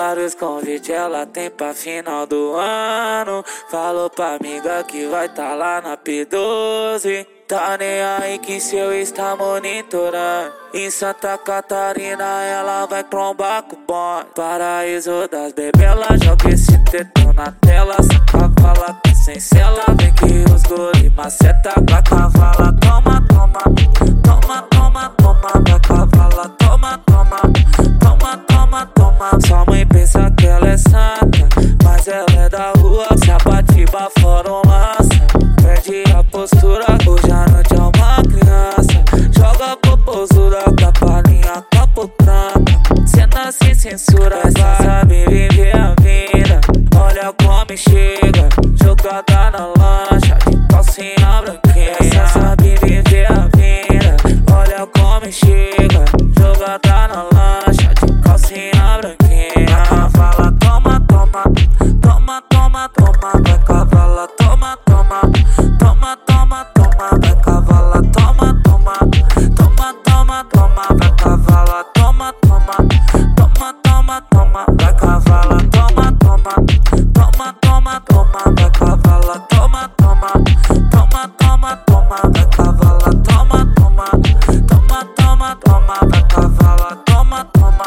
Vários convites ela tem pra final do ano. Falou pra amiga que vai tá lá na P12. Tá nem aí que seu ex tá monitorando. Em Santa Catarina ela vai trombar com o bonde. Paraíso das bebê, ela joga esse tetão na tela. Saca fala que sem cela. Vem que os guri maceta com a cavala. Toma, toma, toma, toma, toma. Da cavala, toma, toma, toma, toma, toma. Sua mãe pensa que ela é santa, mas ela é da rua. Se a batiba fora um lança, perde a postura. Hoje à noite é uma criança. Joga poposura com a palhinha capotranca. Cena sem censura, essa sabe viver a vida. Olha como chega, jogada na lancha, de calcinha branquinha. Essa sabe viver a vida. Olha como chega, jogada na lancha, de calcinha branquinha. A cavala toma, toma, toma, toma, toma. Vai cavala toma, toma, toma, toma, toma. Vai cavala toma, toma, toma, toma, toma. Vai cavala toma, toma, toma, toma, toma. Vai cavala toma, toma, toma, toma, toma. Vai cavala toma, toma, toma, toma, toma. Vai cavala toma, toma, toma, toma, toma. Vai cavala toma, toma,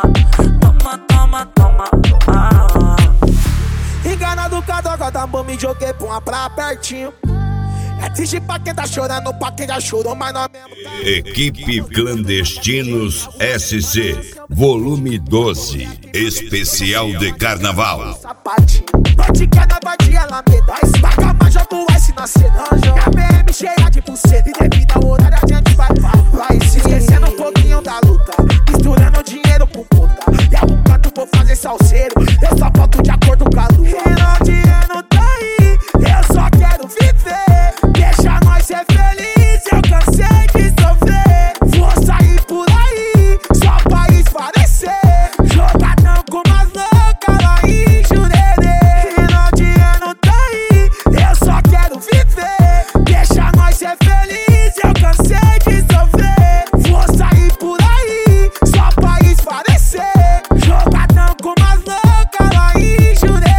toma, toma, toma. Enganado cadoga da mão, me joguei pra uma praia pertinho. É triste pra quem tá chorando, pra quem já chorou, mas não mesmo tá. Equipe Clandestinos SC, volume 12, especial de carnaval. Sapatinho, noite que é na vadia, ela me dá espaca, mas joga o S na cedanjo. A BM cheia de pulseira e devido ao horário a gente vai se esquecendo um pouquinho da luta, misturando dinheiro com puta. E algum canto vou fazer salseiro, eu só volto de acordo com a lua. Final de ano tá aí, eu só quero viver. Deixa nós ser felizes, eu cansei de sofrer. Vou sair por aí, só pra esclarecer. Jogadão com umas loucas lá em Jurerê. Final de ano tá aí, eu só quero viver. Deixa nós ser felizes, eu cansei de sofrer. Vou sair por aí, só pra esclarecer. Jogadão com umas loucas lá em Jurerê.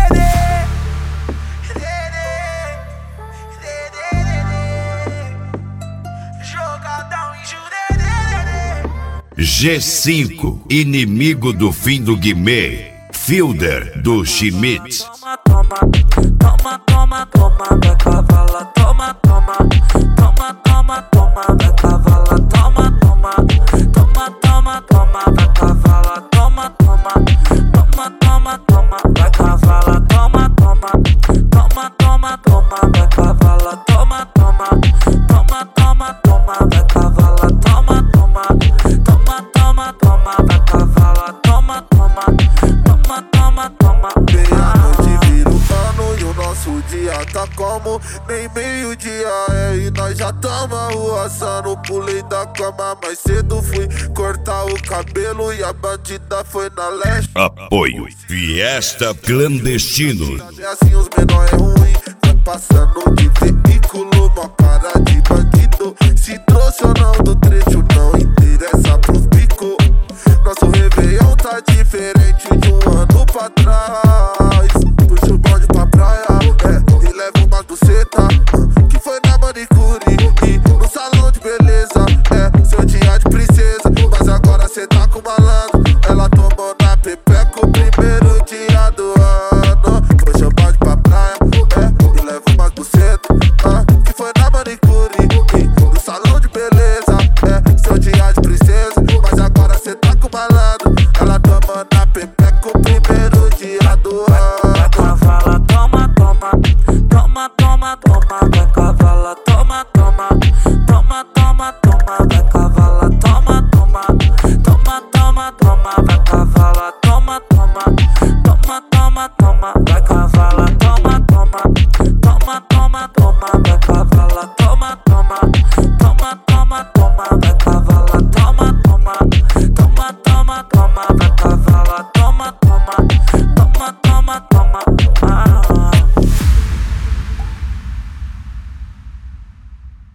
G5, inimigo do fim do Guimê, Fielder do Schmidt. Toma, toma, toma, toma, toma. Vai cavala toma, toma, toma, toma, toma. Vai cavala toma, toma, toma, toma, toma. Vai cavala toma, toma, toma, toma, toma. Vai cavala toma, toma, toma, toma, toma. Vai cavala toma, toma, toma, toma, toma. Vai cavala toma, toma, toma, toma, toma. Vai cavala toma, toma, toma, toma, toma. Meia-noite vira o ano e o nosso dia tá como nem meio-dia é. E nós já tamo arruaçando. Pulei da cama mais cedo, fui cortar o cabelo e a bandida foi na leste. Apoio Fiesta Clandestinos. É assim, os menor é ruim, vai passando de veículo, uma cara de bandido. Se trouxe ou não do trecho, não interessa pros bico. Nosso Réveillon tá diferente de um ano pra trás. Puxa o bonde pra praia, e leva uma buceta que foi na manicure e no salão de beleza. Seu dia de princesa, mas agora cê tá com malandro. Ela tomou na pepeca o primeiro dia do ano. Puxa o bonde pra praia, e leva uma buceta que foi na manicure e no salão de beleza. Seu dia de princesa, mas agora cê tá com malandro. Ela tomou na pepeca